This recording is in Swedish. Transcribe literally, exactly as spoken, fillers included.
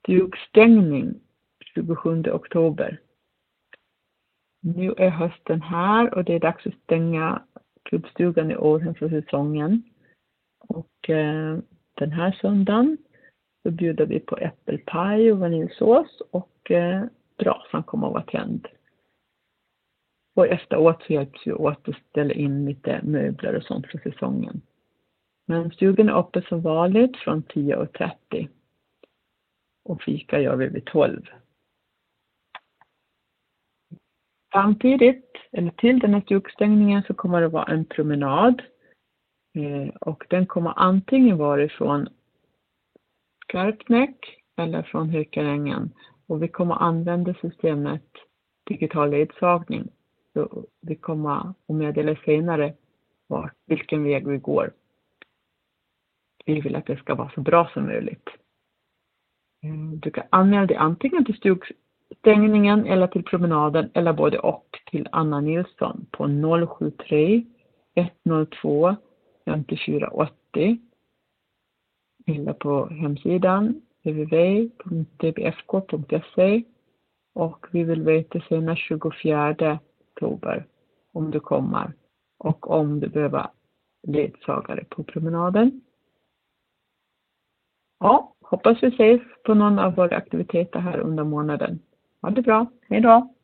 stugstängning tjugosjunde oktober. Nu är hösten här och det är dags att stänga klubbstugan i Århem för säsongen. Och eh, den här söndagen så bjuder vi på äppelpaj och vaniljsås och eh, brasan kommer att vara tänd. Och efteråt så hjälps vi åt att ställa in lite möbler och sånt för säsongen. Men stugan är öppen som vanligt från tio och trettio. Och fika gör vi vid tolv. Samtidigt, eller till den här stugstängningen, så kommer det vara en promenad. Eh, och den kommer antingen vara ifrån Skarpnäck eller från Hökarängen. Och vi kommer använda systemet digital ledsagning. Så vi kommer att meddela senare vart, vilken väg vi går. Vi vill att det ska vara så bra som möjligt. Du kan anmäla dig antingen till stugstängningen eller till promenaden eller både och till Anna Nilsson på noll sju tre ett noll två fem fyra åtta zero eller på hemsidan w w w punkt d b f k punkt se. Och vi vill veta senast tjugofjärde oktober om du kommer och om du behöver ledsagare på promenaden. Ja, hoppas vi ses på någon av våra aktiviteter här under månaden. Ha det bra, hej då!